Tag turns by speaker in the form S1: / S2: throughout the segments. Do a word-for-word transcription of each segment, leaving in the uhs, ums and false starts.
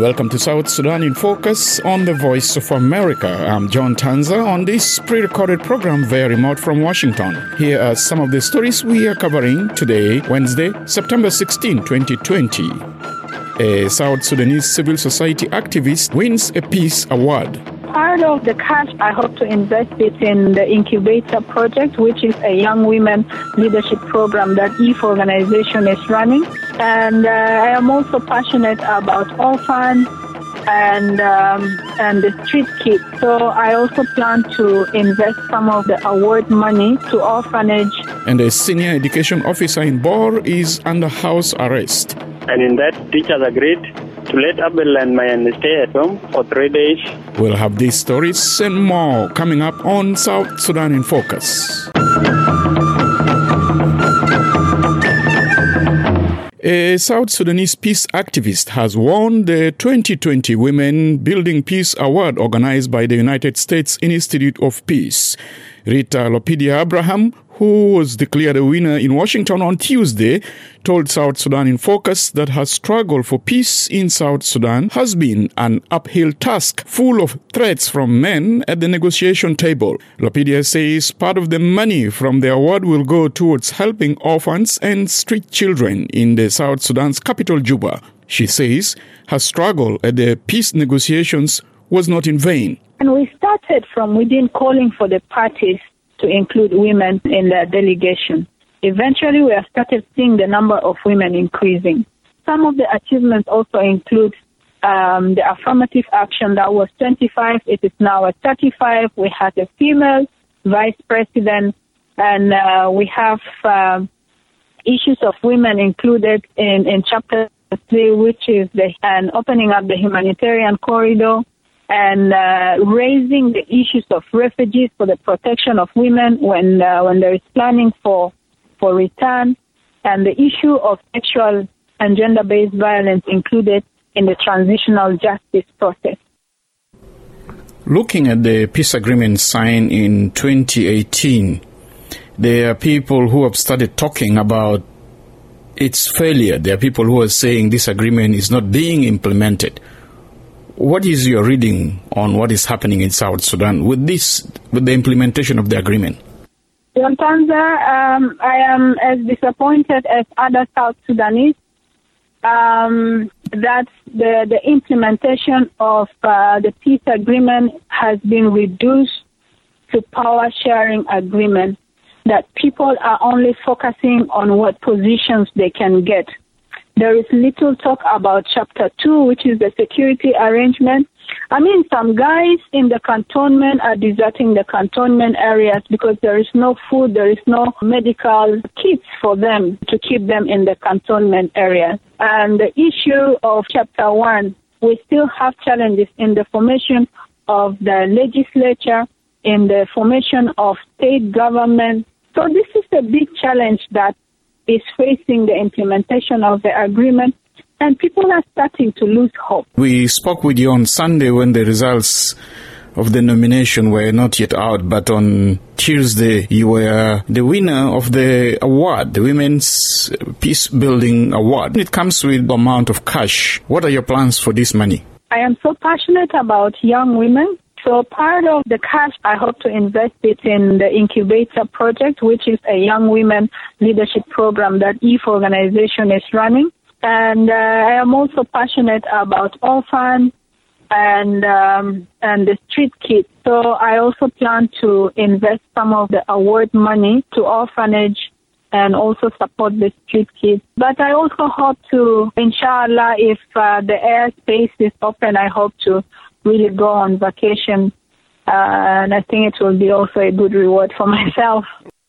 S1: Welcome to South Sudan in Focus on the Voice of America. I'm John Tanza on this pre-recorded program via remote from Washington. Here are some of the stories we are covering today, Wednesday, September sixteenth, twenty twenty. A South Sudanese civil society activist wins a peace award.
S2: Part of the cash, I hope to invest it in the Incubator Project, which is a young women leadership program that E F organization is running. And uh, I am also passionate about orphans and um, and the street kids. So I also plan to invest some of the award money to orphanage.
S1: And a senior education officer in Bor is under house arrest.
S3: And in that, teachers agreed to let Abel and Mayan stay at home for three days.
S1: We'll have these stories and more coming up on South Sudan in Focus. A South Sudanese peace activist has won the twenty twenty Women Building Peace Award organized by the United States Institute of Peace. Rita Lopidia Abraham, who was declared a winner in Washington on Tuesday, told South Sudan in Focus that her struggle for peace in South Sudan has been an uphill task full of threats from men at the negotiation table. Lopidia says part of the money from the award will go towards helping orphans and street children in the South Sudan's capital, Juba. She says her struggle at the peace negotiations was not in vain.
S2: And we started from within calling for the parties to include women in the delegation. Eventually, we have started seeing the number of women increasing. Some of the achievements also include um, the affirmative action that was twenty-five. It is now at thirty-five. We had a female vice president, and uh, we have uh, issues of women included in, in chapter three, which is the and opening up the humanitarian corridor, and uh, raising the issues of refugees for the protection of women when uh, when there is planning for for return, and the issue of sexual and gender-based violence included in the transitional justice process.
S1: Looking at the peace agreement signed in twenty eighteen, there are people who have started talking about its failure. There are people who are saying this agreement is not being implemented. What is your reading on what is happening in South Sudan with this, with the implementation of the agreement?
S2: John Tanza, um, I am as disappointed as other South Sudanese um, that the, the implementation of uh, the peace agreement has been reduced to power sharing agreement, that people are only focusing on what positions they can get. There is little talk about Chapter two, which is the security arrangement. I mean, some guys in the cantonment are deserting the cantonment areas because there is no food, there is no medical kits for them to keep them in the cantonment areas. And the issue of Chapter one, we still have challenges in the formation of the legislature, in the formation of state government. So this is a big challenge that is facing the implementation of the agreement, and people are starting to lose hope.
S1: We spoke with you on Sunday when the results of the nomination were not yet out, but on Tuesday you were the winner of the award, the Women's Peace Building Award. It comes with the amount of cash. What are your plans for this money?
S2: I am so passionate about young women. So part of the cash, I hope to invest it in the Incubator Project, which is a young women leadership program that E F organization is running. And uh, I am also passionate about orphans and um, and the street kids. So I also plan to invest some of the award money to orphanage and also support the street kids. But I also hope to, inshallah, if uh, the airspace is open, I hope to really go on vacation, uh, and I think it will be also a good reward for myself.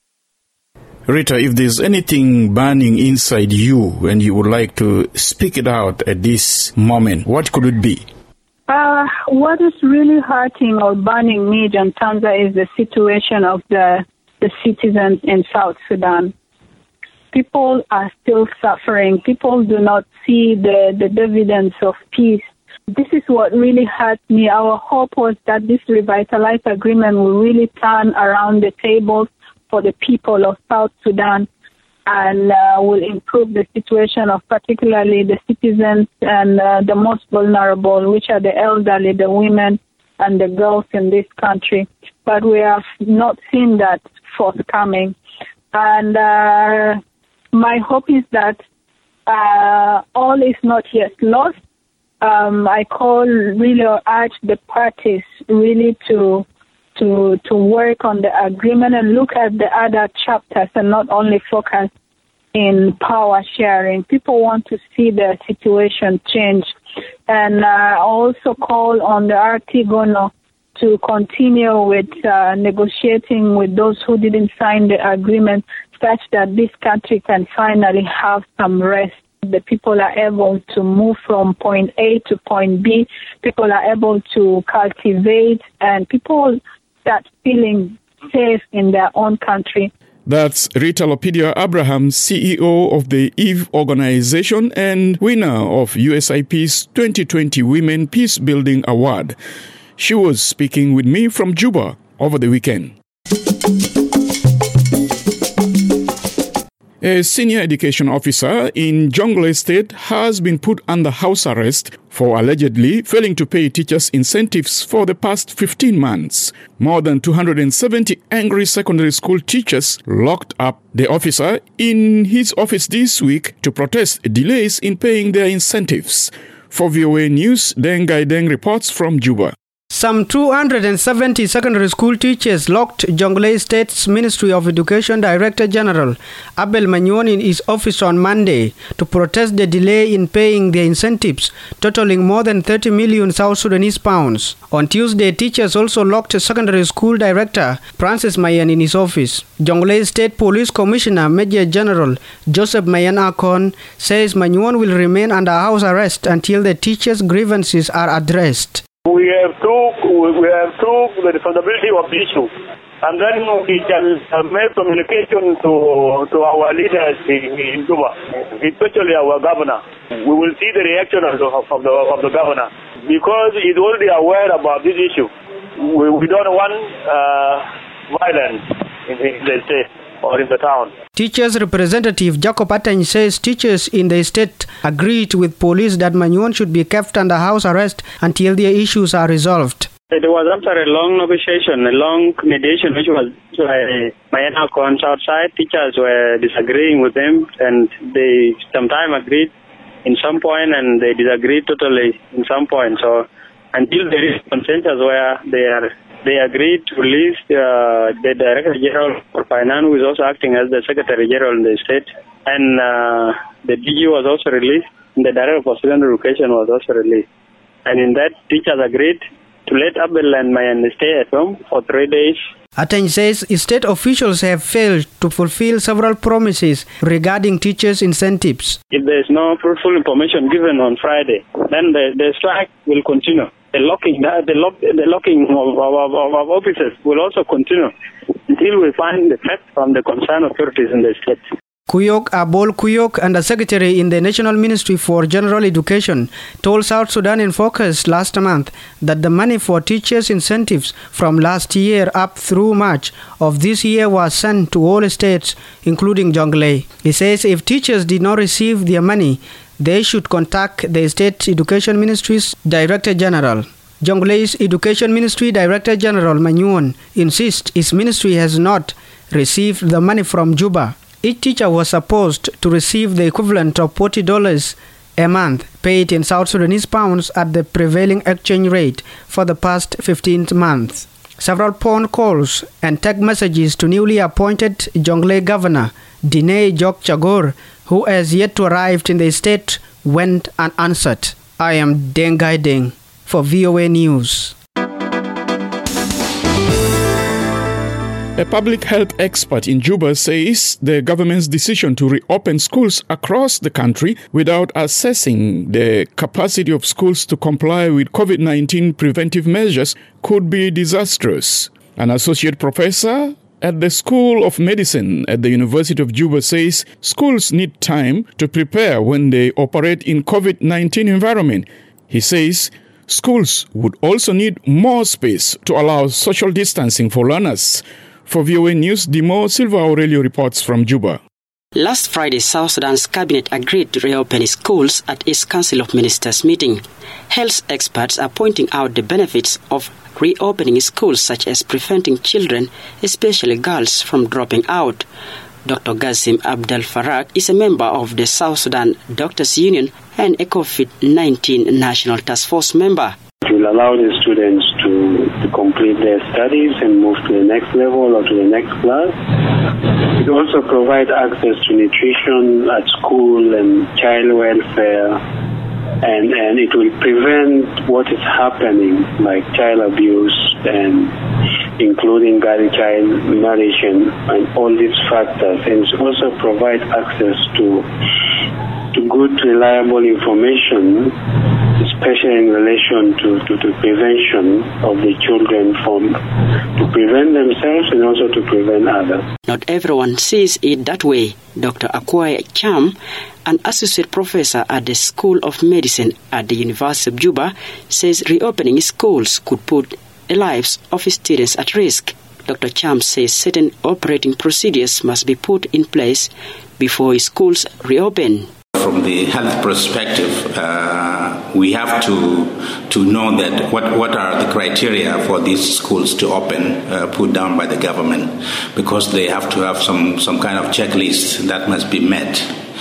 S1: Rita, if there's anything burning inside you and you would like to speak it out at this moment, what could it be?
S2: Uh, what is really hurting or burning me, John Tanza, is the situation of the, the citizens in South Sudan. People are still suffering. People do not see the, the dividends of peace. This is what really hurt me. Our hope was that this revitalized agreement will really turn around the tables for the people of South Sudan. and uh, will improve the situation of particularly the citizens and uh, the most vulnerable, which are the elderly, the women, and the girls in this country. But we have not seen that forthcoming. And uh, my hope is that uh, all is not yet lost. Um, I call, really urge the parties really to to to work on the agreement and look at the other chapters and not only focus in power sharing. People want to see the situation change. And uh, I also call on the R T Gono to continue with uh, negotiating with those who didn't sign the agreement such that this country can finally have some rest. The people are able to move from point A to point B. People are able to cultivate, and people start feeling safe in their own country.
S1: That's Rita Lopidia Abraham, C E O of the Eve Organization and winner of U S I P's twenty twenty Women Peace Building Award. She was speaking with me from Juba over the weekend. A senior education officer in Jonglei State has been put under house arrest for allegedly failing to pay teachers incentives for the past fifteen months. More than two hundred seventy angry secondary school teachers locked up the officer in his office this week to protest delays in paying their incentives. For V O A News, Deng Gai Deng reports from Juba.
S4: Some two hundred seventy secondary school teachers locked Jonglei State's Ministry of Education Director General Abel Manyuan in his office on Monday to protest the delay in paying their incentives, totaling more than thirty million South Sudanese pounds. On Tuesday, teachers also locked Secondary School Director Francis Mayan in his office. Jonglei State Police Commissioner Major General Joseph Mayan Akon says Manyuan will remain under house arrest until the teachers' grievances are addressed.
S5: We have took we have took the responsibility of the issue, and then we can make communication to to our leaders in, in Juba, especially our governor. We will see the reaction of the of the, of the governor because he's already aware about this issue. We, we don't want uh, violence in, in the state or in the town.
S4: Teachers representative Jacob Atany says teachers in the state agreed with police that Manyuan should be kept under house arrest until their issues are resolved.
S3: It was after a long negotiation, a long mediation, which was by Mayan Akon's outside. Teachers were disagreeing with them, and they sometimes agreed in some point, and they disagreed totally in some point. So until there is consensus where they are They agreed to release uh, the Director General for Finance, who is also acting as the Secretary General in the state, and uh, the D G was also released, and the Director for Secondary Education was also released. And in that, teachers agreed to let Abel and Mayan stay at home for three days.
S4: Atany says state officials have failed to fulfill several promises regarding teachers' incentives.
S3: If there is no fruitful information given on Friday, then the, the strike will continue. The locking, the, lock, the locking of, of, of, of officers will also continue until we find the facts from the concerned authorities in the state.
S4: Kuyok Abol Kuyok, Undersecretary in the National Ministry for General Education, told South Sudan in Focus last month that the money for teachers' incentives from last year up through March of this year was sent to all states, including Jonglei. He says if teachers did not receive their money, they should contact the State Education Ministry's Director General. Jonglei's Education Ministry Director General Manyuan insists his ministry has not received the money from Juba. Each teacher was supposed to receive the equivalent of forty dollars a month, paid in South Sudanese pounds at the prevailing exchange rate for the past fifteen months. Several phone calls and text messages to newly appointed Jonglei Governor Dinei Jok Chagor, who has yet to arrive in the state, went unanswered. I am Deng Gai Deng for V O A News.
S1: A public health expert in Juba says the government's decision to reopen schools across the country without assessing the capacity of schools to comply with COVID nineteen preventive measures could be disastrous. An associate professor at the School of Medicine at the University of Juba says schools need time to prepare when they operate in COVID nineteen environment. He says schools would also need more space to allow social distancing for learners. For V O A News, Dimo Silva Aurelio reports from Juba.
S6: Last Friday, South Sudan's cabinet agreed to reopen schools at its Council of Ministers meeting. Health experts are pointing out the benefits of reopening schools, such as preventing children, especially girls, from dropping out. Doctor Gazim Abdel Farak is a member of the South Sudan Doctors Union and a COVID nineteen National Task Force member.
S7: It will allow the students to, to complete their studies and move to the next level or to the next class. It also provides access to nutrition at school and child welfare, and, and it will prevent what is happening, like child abuse and including early child marriage and, and all these factors. And it also provides access to, to good, reliable information, especially in relation to, to, to prevention of the children from, to prevent themselves and also to prevent others.
S6: Not everyone sees it that way. Doctor Akwae Cham, an associate professor at the School of Medicine at the University of Juba, says reopening schools could put the lives of students at risk. Doctor Cham says certain operating procedures must be put in place before schools reopen.
S8: From the health perspective, uh, we have to to know that what, what are the criteria for these schools to open, uh, put down by the government, because they have to have some, some kind of checklist that must be met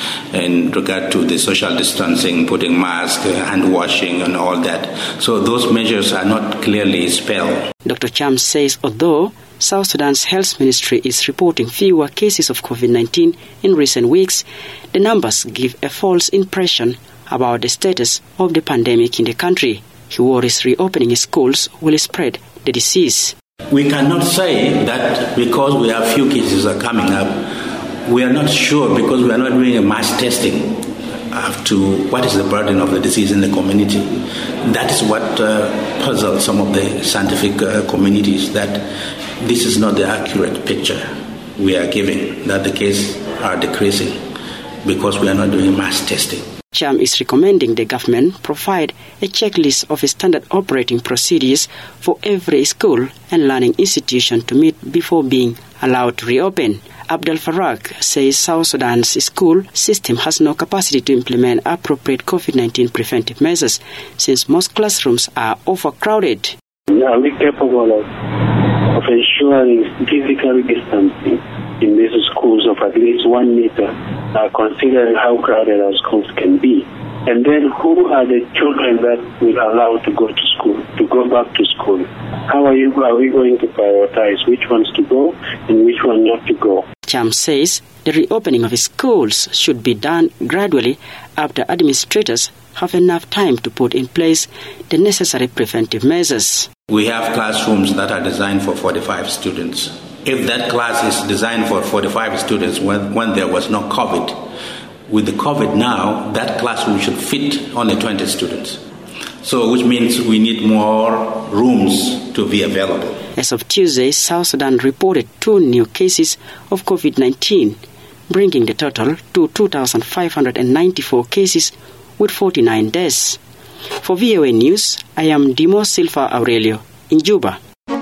S8: in regard to the social distancing, putting masks, hand washing, and all that. So those measures are not clearly spelled.
S6: Doctor Cham says although South Sudan's health ministry is reporting fewer cases of COVID nineteen in recent weeks, the numbers give a false impression about the status of the pandemic in the country. He worries reopening schools will spread the disease.
S8: We cannot say that because we have few cases are coming up, we are not sure because we are not doing a mass testing as to what is the burden of the disease in the community. That is what uh, puzzles some of the scientific uh, communities, that this is not the accurate picture we are giving, that the cases are decreasing because we are not doing mass testing.
S6: Cham is recommending the government provide a checklist of standard operating procedures for every school and learning institution to meet before being allowed to reopen. Abdel Farak says South Sudan's school system has no capacity to implement appropriate COVID nineteen preventive measures since most classrooms are overcrowded.
S7: Are we capable of, of ensuring physical distancing in these schools of at least one meter, uh, considering how crowded our schools can be? And then who are the children that will allow to go to school, to go back to school? How are you? Are we going to prioritize which ones to go and which one not to go?
S6: Cham says the reopening of schools should be done gradually after administrators have enough time to put in place the necessary preventive measures.
S8: We have classrooms that are designed for forty-five students. If that class is designed for forty-five students when, when there was no COVID, with the COVID now, that classroom should fit only twenty students. So which means we need more rooms to be available.
S6: As of Tuesday, South Sudan reported two new cases of COVID nineteen, bringing the total to two thousand five hundred ninety-four cases with forty-nine deaths. For V O A News, I am Dimo Silva Aurelio in Juba.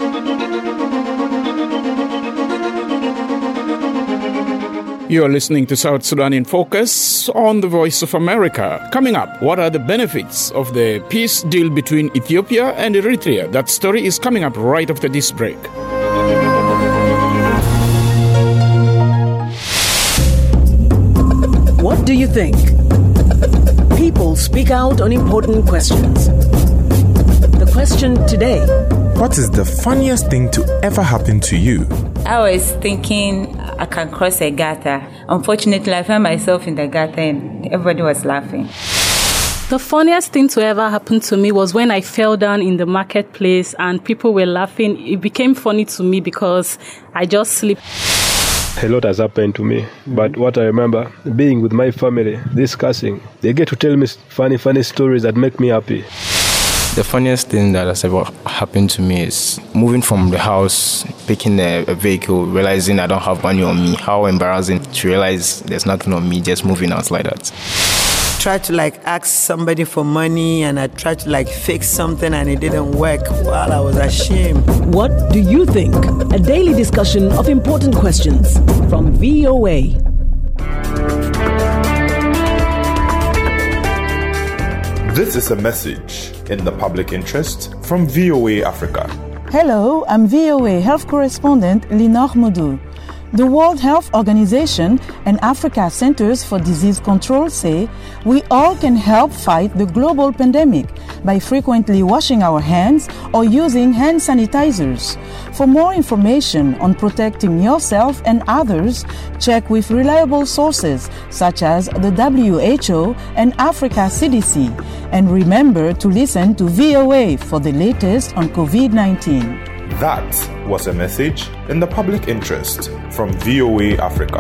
S1: You're listening to South Sudan in Focus on the Voice of America. Coming up, what are the benefits of the peace deal between Ethiopia and Eritrea? That story is coming up right after this break.
S9: What do you think? People speak out on important questions. The question today:
S10: what is the funniest thing to ever happen to you?
S11: I was thinking I can cross a gutter. Unfortunately, I found myself in the gutter and everybody was laughing.
S12: The funniest thing to ever happen to me was when I fell down in the marketplace and people were laughing. It became funny to me because I just slipped.
S13: A lot has happened to me, but what I remember, being with my family, discussing, they get to tell me funny, funny stories that make me happy.
S14: The funniest thing that has ever happened to me is moving from the house, picking a, a vehicle, realizing I don't have money on me. How embarrassing to realize there's nothing on me, just moving out like that.
S15: Tried to like ask somebody for money and I tried to like fix something and it didn't work. Well, I was ashamed.
S9: What do you think? A daily discussion of important questions from V O A.
S10: This is a message in the public interest from V O A Africa.
S16: Hello, I'm V O A Health Correspondent Linor Modou. The World Health Organization and Africa Centers for Disease Control say we all can help fight the global pandemic by frequently washing our hands or using hand sanitizers. For more information on protecting yourself and others, check with reliable sources such as the W H O and Africa C D C. And remember to listen to V O A for the latest on COVID nineteen.
S10: That was a message in the public interest from V O A Africa.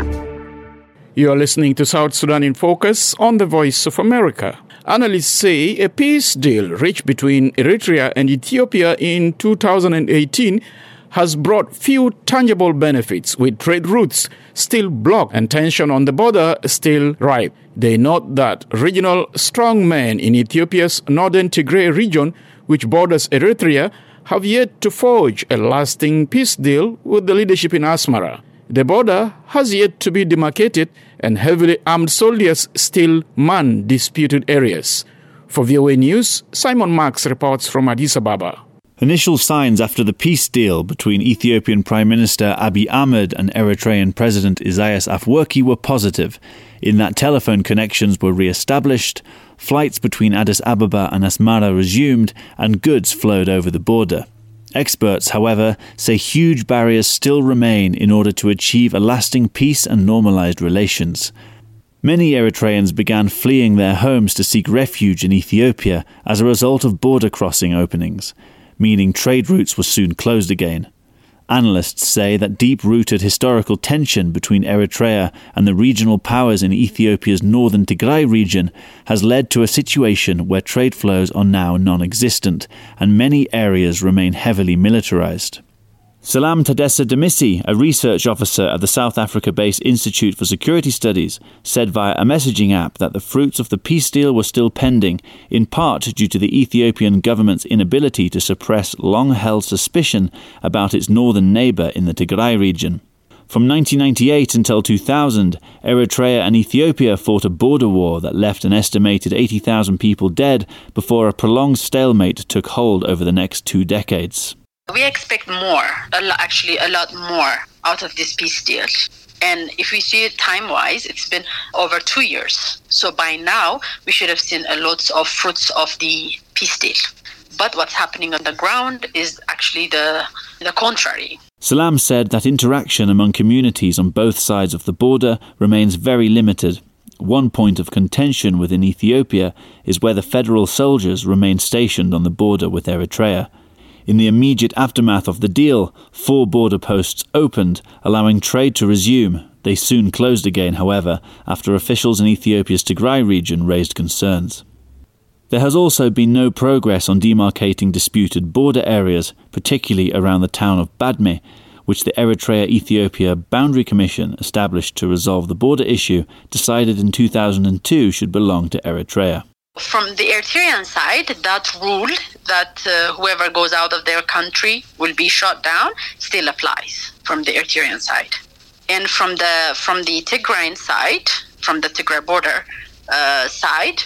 S1: You are listening to South Sudan in Focus on the Voice of America. Analysts say a peace deal reached between Eritrea and Ethiopia in two thousand eighteen has brought few tangible benefits, with trade routes still blocked and tension on the border still ripe. They note that regional strongmen in Ethiopia's northern Tigray region, which borders Eritrea, have yet to forge a lasting peace deal with the leadership in Asmara. The border has yet to be demarcated, and heavily armed soldiers still man disputed areas. For V O A News, Simon Marks reports from Addis Ababa.
S17: Initial signs after the peace deal between Ethiopian Prime Minister Abiy Ahmed and Eritrean President Isaias Afwerki were positive, in that telephone connections were re-established, flights between Addis Ababa and Asmara resumed, and goods flowed over the border. Experts, however, say huge barriers still remain in order to achieve a lasting peace and normalized relations. Many Eritreans began fleeing their homes to seek refuge in Ethiopia as a result of border crossing openings, meaning trade routes were soon closed again. Analysts say that deep-rooted historical tension between Eritrea and the regional powers in Ethiopia's northern Tigray region has led to a situation where trade flows are now non-existent, and many areas remain heavily militarized. Salam Tadessa Demisi, a research officer at the South Africa-based Institute for Security Studies, said via a messaging app that the fruits of the peace deal were still pending, in part due to the Ethiopian government's inability to suppress long-held suspicion about its northern neighbour in the Tigray region. From nineteen ninety-eight until two thousand, Eritrea and Ethiopia fought a border war that left an estimated eighty thousand people dead before a prolonged stalemate took hold over the next two decades.
S18: We expect more, a lo- actually a lot more out of this peace deal. And if we see it time-wise, it's been over two years. So by now, we should have seen a lot of fruits of the peace deal. But what's happening on the ground is actually the, the contrary.
S17: Salam said that interaction among communities on both sides of the border remains very limited. One point of contention within Ethiopia is where the federal soldiers remain stationed on the border with Eritrea. In the immediate aftermath of the deal, four border posts opened, allowing trade to resume. They soon closed again, however, after officials in Ethiopia's Tigray region raised concerns. There has also been no progress on demarcating disputed border areas, particularly around the town of Badme, which the Eritrea-Ethiopia Boundary Commission, established to resolve the border issue, decided in two thousand two should belong to Eritrea.
S18: From the Eritrean side, that rule that uh, whoever goes out of their country will be shot down still applies from the Eritrean side. And from the from the Tigrayan side, from the Tigray border uh, side,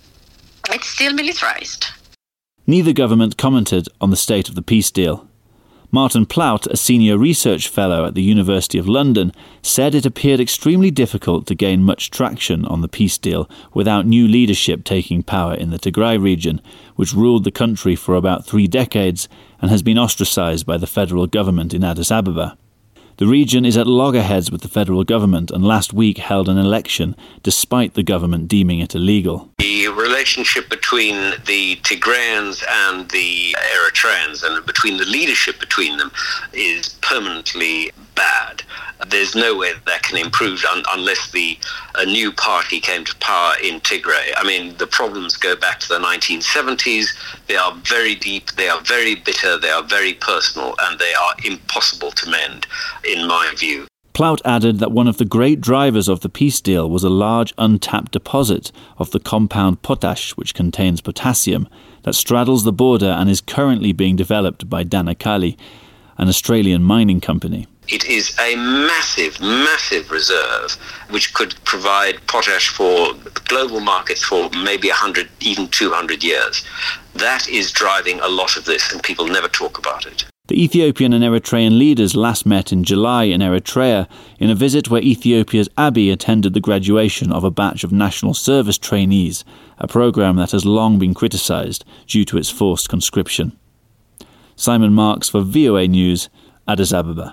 S18: it's still militarized.
S17: Neither government commented on the state of the peace deal. Martin Plaut, a senior research fellow at the University of London, said it appeared extremely difficult to gain much traction on the peace deal without new leadership taking power in the Tigray region, which ruled the country for about three decades and has been ostracized by the federal government in Addis Ababa. The region is at loggerheads with the federal government and last week held an election, despite the government deeming it illegal.
S19: The relationship between the Tigrayans and the Eritreans, and between the leadership between them, is permanently bad. There's no way that can improve un- unless the a new party came to power in Tigray. I mean, the problems go back to the nineteen seventies. They are very deep, they are very bitter, they are very personal, and they are impossible to mend, in my view.
S17: Plaut added that one of the great drivers of the peace deal was a large untapped deposit of the compound potash, which contains potassium, that straddles the border and is currently being developed by Danakali, an Australian mining company.
S19: It is a massive, massive reserve which could provide potash for global markets for maybe one hundred, even two hundred years. That is driving a lot of this, and people never talk about it.
S17: The Ethiopian and Eritrean leaders last met in July in Eritrea in a visit where Ethiopia's Abiy attended the graduation of a batch of national service trainees, a programme that has long been criticised due to its forced conscription. Simon Marks for V O A News, Addis Ababa.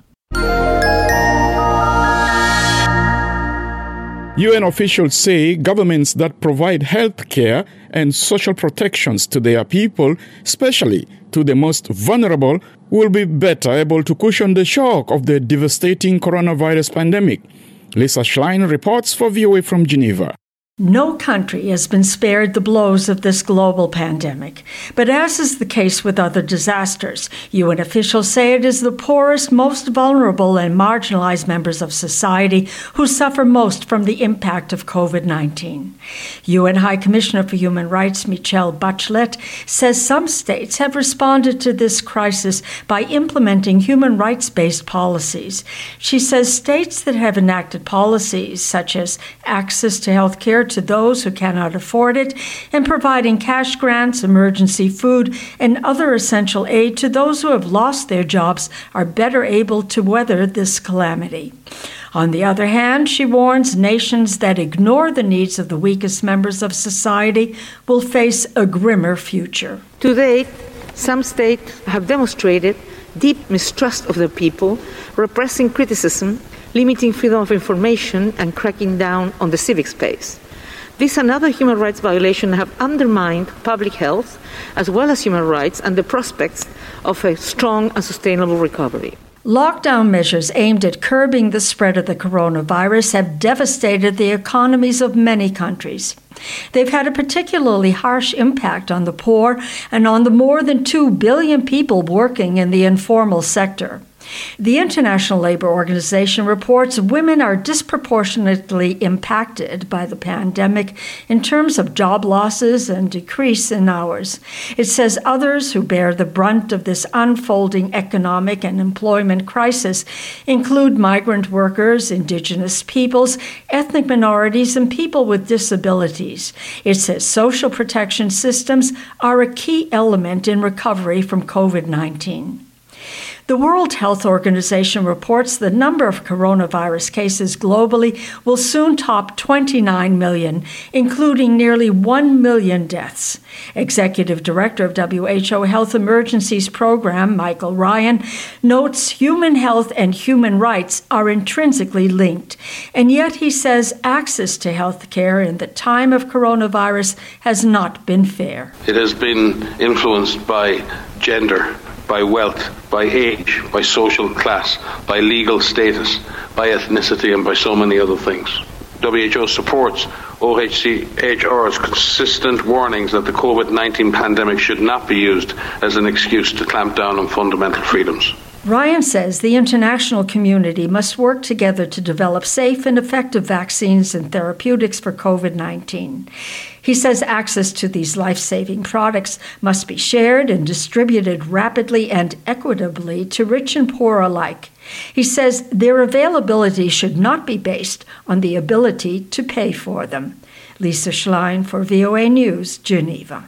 S1: U N officials say governments that provide health care and social protections to their people, especially to the most vulnerable, will be better able to cushion the shock of the devastating coronavirus pandemic. Lisa Schlein reports for V O A from Geneva.
S20: No country has been spared the blows of this global pandemic. But as is the case with other disasters, U N officials say it is the poorest, most vulnerable and marginalized members of society who suffer most from the impact of COVID nineteen. U N High Commissioner for Human Rights Michelle Bachelet says some states have responded to this crisis by implementing human rights-based policies. She says states that have enacted policies such as access to health care to those who cannot afford it, and providing cash grants, emergency food, and other essential aid to those who have lost their jobs are better able to weather this calamity. On the other hand, she warns nations that ignore the needs of the weakest members of society will face a grimmer future.
S21: To date, some states have demonstrated deep mistrust of their people, repressing criticism, limiting freedom of information, and cracking down on the civic space. This and other human rights violations have undermined public health, as well as human rights and the prospects of a strong and sustainable recovery.
S20: Lockdown measures aimed at curbing the spread of the coronavirus have devastated the economies of many countries. They've had a particularly harsh impact on the poor and on the more than two billion people working in the informal sector. The International Labour Organization reports women are disproportionately impacted by the pandemic in terms of job losses and decrease in hours. It says others who bear the brunt of this unfolding economic and employment crisis include migrant workers, indigenous peoples, ethnic minorities, and people with disabilities. It says social protection systems are a key element in recovery from COVID nineteen. The World Health Organization reports the number of coronavirus cases globally will soon top twenty-nine million, including nearly one million deaths. Executive Director of W H O Health Emergencies Program, Michael Ryan, notes human health and human rights are intrinsically linked, and yet he says access to health care in the time of coronavirus has not been fair.
S22: It has been influenced by gender, by wealth, by age, by social class, by legal status, by ethnicity, and by so many other things. W H O supports O H C H R's consistent warnings that the COVID nineteen pandemic should not be used as an excuse to clamp down on fundamental freedoms.
S20: Ryan says the international community must work together to develop safe and effective vaccines and therapeutics for COVID nineteen. He says access to these life-saving products must be shared and distributed rapidly and equitably to rich and poor alike. He says their availability should not be based on the ability to pay for them. Lisa Schlein for V O A News, Geneva.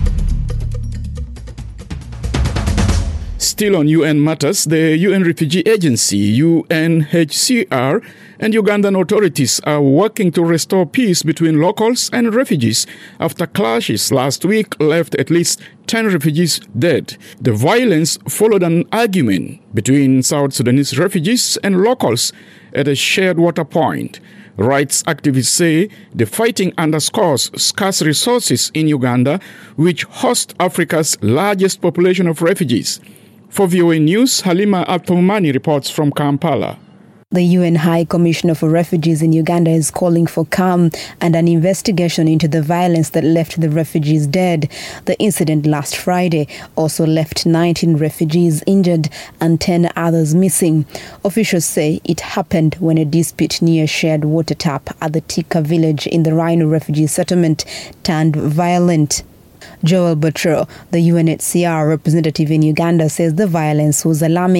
S1: Still on U N matters, the U N Refugee Agency, U N H C R, and Ugandan authorities are working to restore peace between locals and refugees after clashes last week left at least ten refugees dead. The violence followed an argument between South Sudanese refugees and locals at a shared water point. Rights activists say the fighting underscores scarce resources in Uganda, which hosts Africa's largest population of refugees. For V O A News, Halima Al-Thumani reports from Kampala.
S23: The U N High Commissioner for Refugees in Uganda is calling for calm and an investigation into the violence that left the refugees dead. The incident last Friday also left nineteen refugees injured and ten others missing. Officials say it happened when a dispute near a shared water tap at the Tika village in the Rhino refugee settlement turned violent. Joel Butro, the U N H C R representative in Uganda, says the violence was alarming.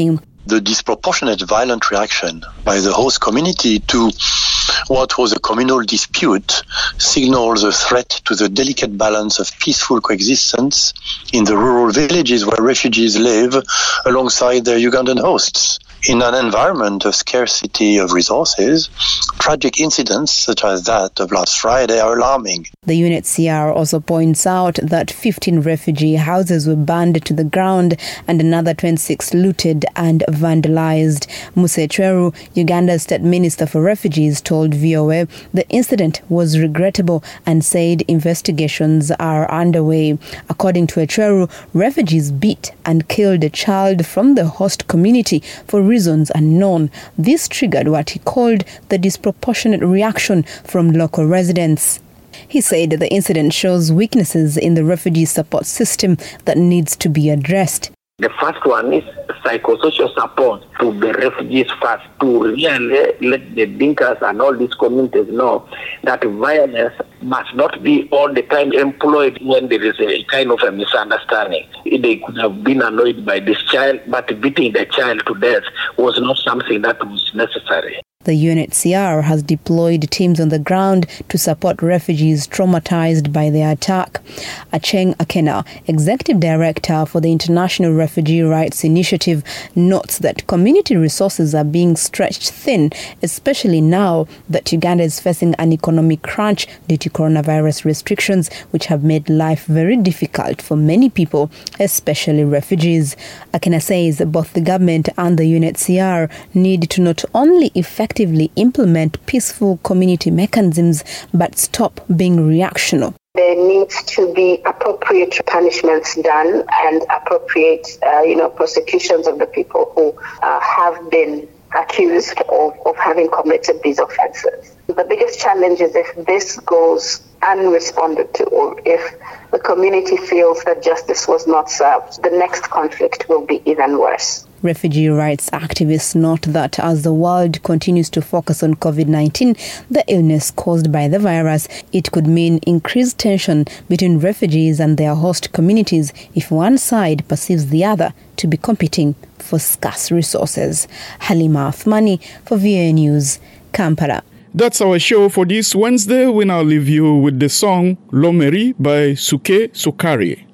S2: The disproportionate violent reaction by the host community to what was a communal dispute signals a threat to the delicate balance of peaceful coexistence in the rural villages where refugees live alongside their Ugandan hosts. In an environment of scarcity of resources, tragic incidents such as that of last Friday are alarming.
S23: The U N H C R also points out that fifteen refugee houses were burned to the ground and another twenty-six looted and vandalized. Musa Echweru, Uganda's State Minister for Refugees, told V O A the incident was regrettable and said investigations are underway. According to Echweru, refugees beat and killed a child from the host community for reasons unknown. This triggered what he called the disproportionate reaction from local residents. He said the incident shows weaknesses in the refugee support system that needs to be addressed.
S3: The first one is psychosocial support to the refugees first, to really let the Dinkas and all these communities know that violence must not be all the time employed when there is a kind of a misunderstanding. They could have been annoyed by this child, but beating the child to death was not something that was necessary.
S23: The U N H C R has deployed teams on the ground to support refugees traumatized by the attack. Acheng Akena, Executive Director for the International Refugee Rights Initiative, notes that community resources are being stretched thin, especially now that Uganda is facing an economic crunch due to coronavirus restrictions, which have made life very difficult for many people, especially refugees. Akena says both the government and the U N H C R need to not only effectively implement peaceful community mechanisms, but stop being reactional.
S5: There needs to be appropriate punishments done and appropriate, uh, you know, prosecutions of the people who uh, have been accused of, of having committed these offenses. The biggest challenge is if this goes unresponded to, or if the community feels that justice was not served, the next conflict will be even worse.
S23: Refugee rights activists note that as the world continues to focus on COVID nineteen, the illness caused by the virus, it could mean increased tension between refugees and their host communities if one side perceives the other to be competing for scarce resources. Halima Athmani for V O A News, Kampala.
S1: That's our show for this Wednesday. We now leave you with the song Lomeri by Suke Sukari.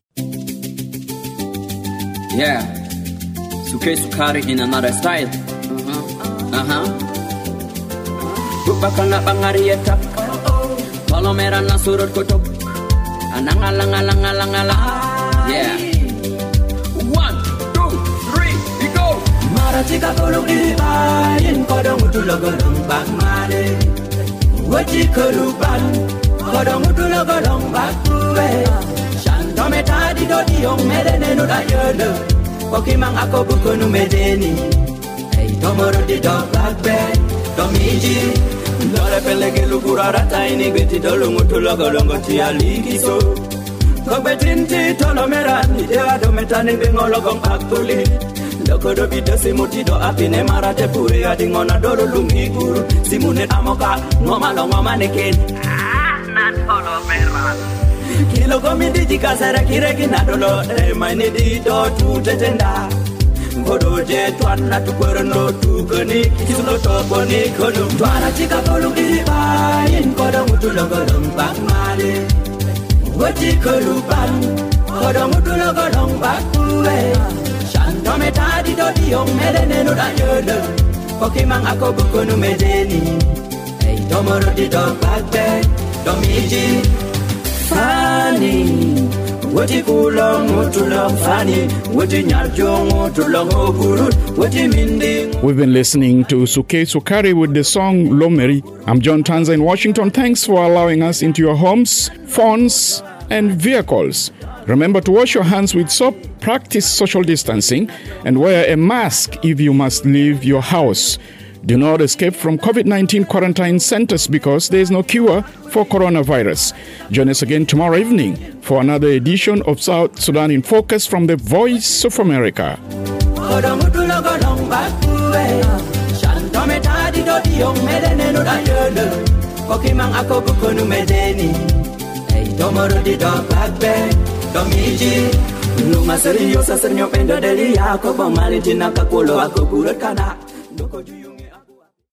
S24: Yeah. Suke Sukari in another style. Uh-huh. Uh-huh. Bukakana bangarieta. Palomera na surut kotok. Anangalangalangalangala. Yeah. One, two, three, we go. Maratika kolugiriba in kodongutulogolong bakmale. Wati koluban kodongutulogolong bakue. Shantometa di dodi yong medene no dayolo. Pokimang ako buko numedeni. Hey, tomorrow di dog back bed. Domiji. Lore pelege lugurara taini beti dolungu tulogolongo tia likiso. Kobetinti tolomerani. Dewa dometani bingologong akuli. Lokodo bido simutido apine marate pure adingona dolo lumiguru. Simune amoka ngoma lo ngoma neken. Ah, nan tolomerani. Kilo komidi jikasera kireki nadolo e mainidi do tu tetenda ngodo je twana tukwero no tukoni kisulo toponi kono twana chika kolugiri ba in kodo mutulo golong bakmale woti koluban kodo mutulo golong bakue shanto metadi do diong medene no dayolo pokimang ako bukonu medeni hey tomorrow di do bakbe domiji Funny, what you cool on to long funny, what in your jong to long oguru, what you mean?
S1: We've been listening to Suke Sukari with the song Lomeri. I'm John Tanza in Washington. Thanks for allowing us into your homes, phones, and vehicles. Remember to wash your hands with soap, practice social distancing, and wear a mask if you must leave your house. Do not escape from COVID nineteen quarantine centers because there is no cure for coronavirus. Join us again tomorrow evening for another edition of South Sudan in Focus from the Voice of America.
S24: Numa seriosa sernyo pendo deli yako bong malitina kakulo ako kurut kana.